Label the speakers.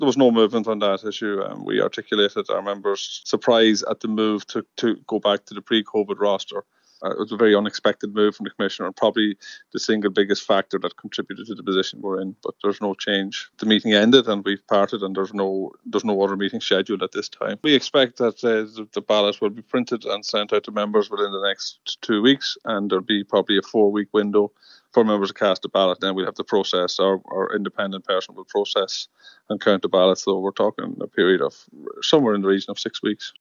Speaker 1: There was no movement on that issue. We articulated our members' surprise at the move to go back to the pre-COVID roster. It was a very unexpected move from the Commissioner and probably the single biggest factor that contributed to the position we're in. But there's no change. The meeting ended and we've parted, and there's no other meeting scheduled at this time. We expect that the ballot will be printed and sent out to members within the next 2 weeks, and there'll be probably a 4-week window for members to cast a ballot. Then we'll have to process, our independent person will process and count the ballots. So we're talking a period of somewhere in the region of 6 weeks.